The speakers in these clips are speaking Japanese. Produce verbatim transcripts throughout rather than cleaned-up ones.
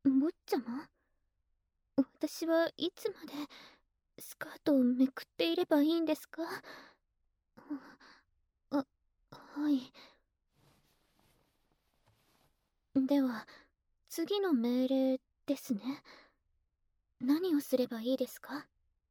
坊ちゃま、私はいつまでスカートをめくっていればいいんですか？あ、はい。では、次の命令ですね。何をすればいいですか？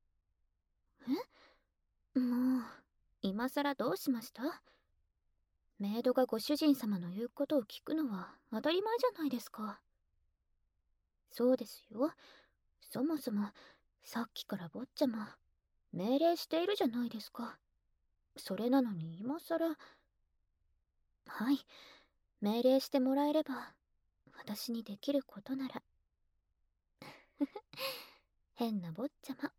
え？もう、今さらどうしました？メイドがご主人様の言うことを聞くのは当たり前じゃないですか。そうですよ。そもそも、さっきから坊ちゃま、命令しているじゃないですか。それなのに今さら。はい。命令してもらえれば、私にできることなら。変な坊ちゃま。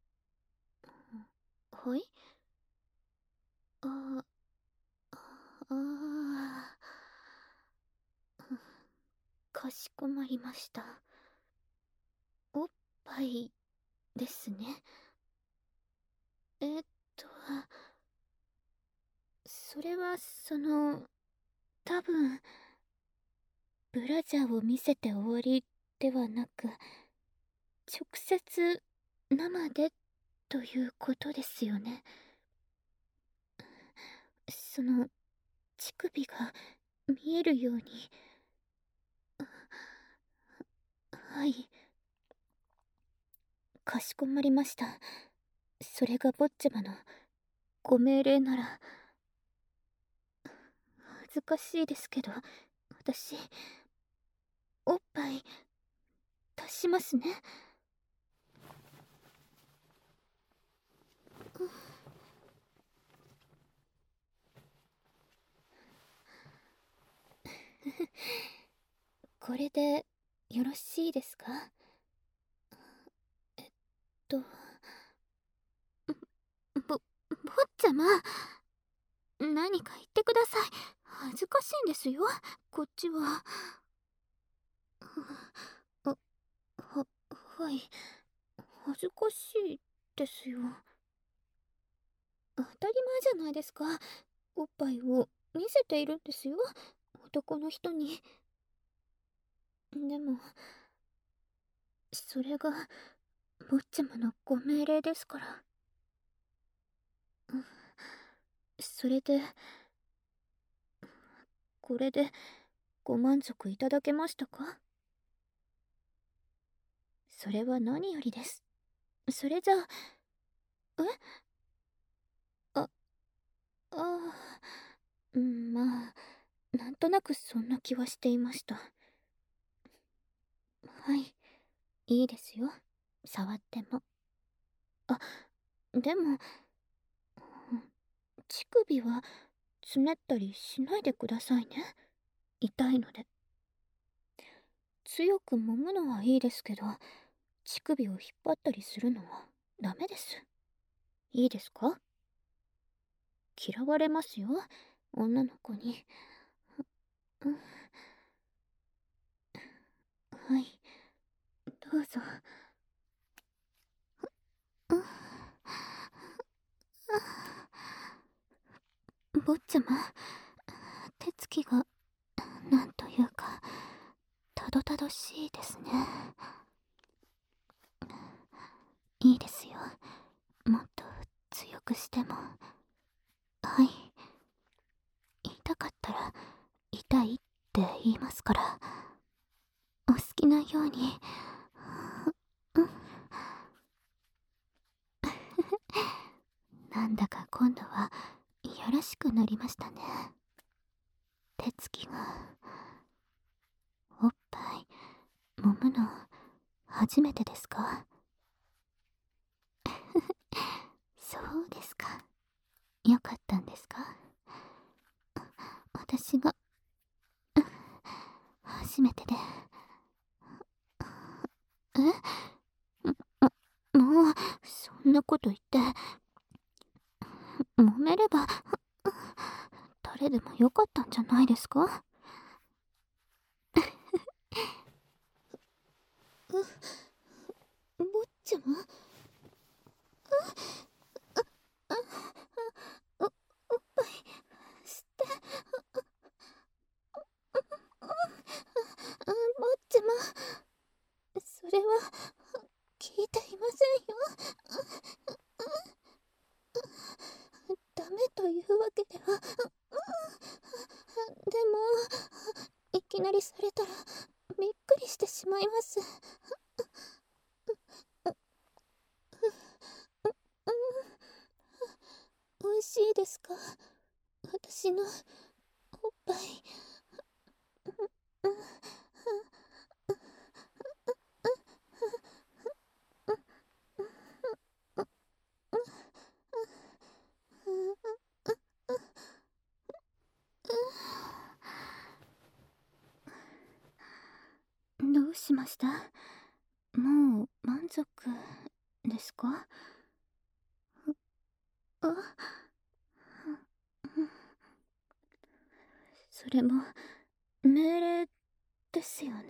はい。あ、ああ、かしこまりました。おっぱいですね。えっと、それはその、多分、ブラジャーを見せて終わりではなく、直接生でということですよね。その、乳首が見えるように。はい。かしこまりました。それが坊ちゃまのご命令なら。恥ずかしいですけど、私、おっぱい出しますね。これでよろしいですか？えっと、ぼ、坊ちゃま、何か言ってください。恥ずかしいんですよ、こっちは。あ、は、はい。恥ずかしいですよ。当たり前じゃないですか。おっぱいを見せているんですよ、男の人に。でも、それが、坊ちゃまのご命令ですから。うん、それで、これで、ご満足いただけましたか？それは何よりです。それじゃあ、えあ、ああ、うん、まあ、なんとなくそんな気はしていました。はい、いいですよ。触っても。あ、でも、乳首は、つねったりしないでくださいね。痛いので。強く揉むのはいいですけど、乳首を引っ張ったりするのはダメです。いいですか？嫌われますよ、女の子に。うん、はい、どうぞ。うん、坊ちゃま、手つきが、なんというか、たどたどしいですね。いいですよ。もっと強くしても。はい。痛かったら、痛いって言いますから。お好きなように。うん、なんだか今度はいやらしくなりましたね。手つきが。おっぱい揉むの初めてですか？そうですか。よかったんですか？私が初めてで。え？も、もうそんなこと言って揉めれば誰でもよかったんじゃないですか？坊ちゃま、お、おっぱい吸って、うん、坊ちゃま。 きなりされたらびっくりしてしまいます。美味しいですか、私のおっぱい。どうしました？もう満足ですか？あ、それも命令ですよね。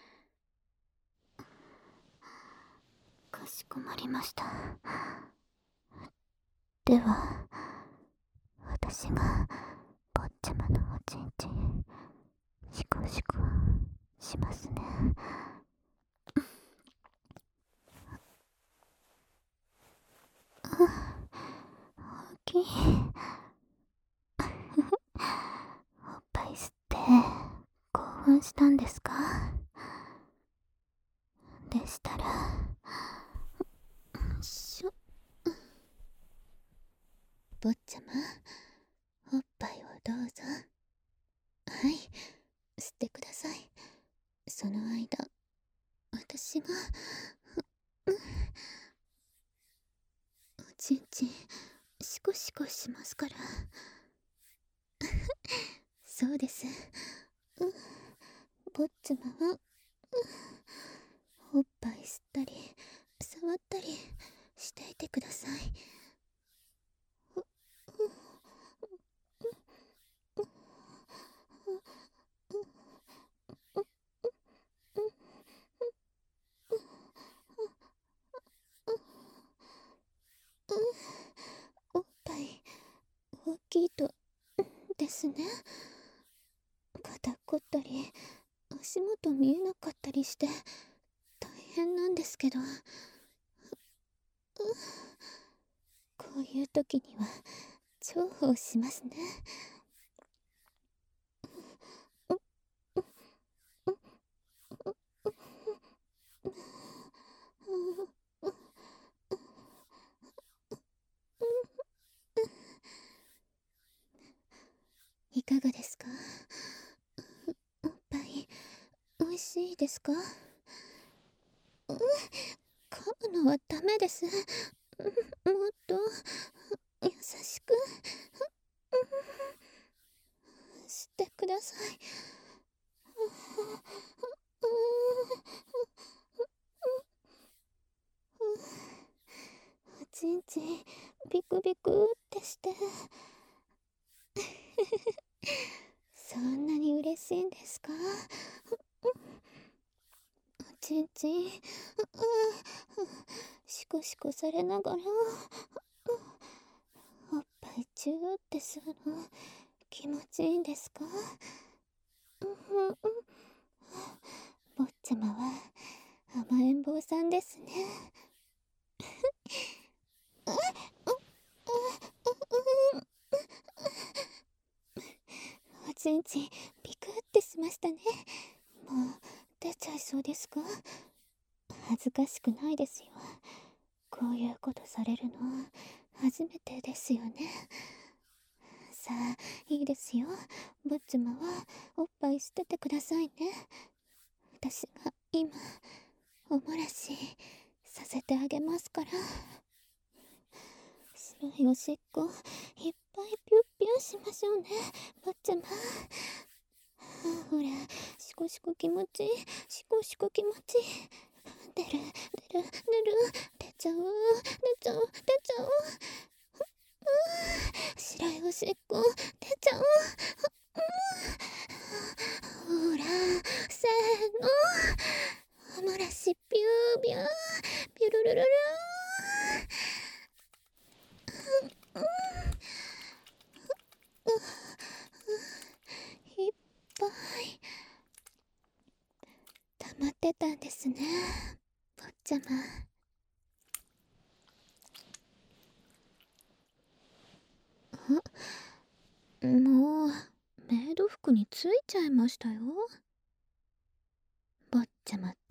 かしこまりました。では私が坊ちゃまのおちんちんシコシコしますね。大きい。おっぱい吸って興奮したんですか？でしたらしょ、坊ちゃま、おっぱいをどうぞ。はい、吸ってください。その間私がおちんちんシコシコしますから。そうです。うん、坊ちゃまはおっぱい吸ったり触ったりしていてください。おっぱい大きいとですね。肩こったり足元見えなかったりして大変なんですけど、こういう時には重宝しますね。いかがですか？おっぱい美味しいですか？噛むのはダメです。もっと優しくしてください。おちんちんビクビクってしてそんなに嬉しいんですか？おちんちんシコシコされながらおっぱいチューってするの気持ちいいんですか？坊ちゃまは甘えん坊さんですね。おちんちんビクってしましたね。もう出ちゃいそうですか？恥ずかしくないですよ。こういうことされるの初めてですよね。さあいいですよ。ぼっちまはおっぱい捨ててくださいね。私が今おもらしさせてあげますから。白いおしっこいっぱいピュッピュしましょうね、ぼっちゃま。ほらシコシコ気持ちいい、シコシコ気持ちいい。出る出る出る、出ちゃう出ちゃう出ちゃう。白いおしっこ出ちゃう。ほらせーの、おもらしピュービューピュルルルルー。いっぱい溜まってたんですね、ぼっちゃま。もうメイド服についちゃいましたよ。 ちゃま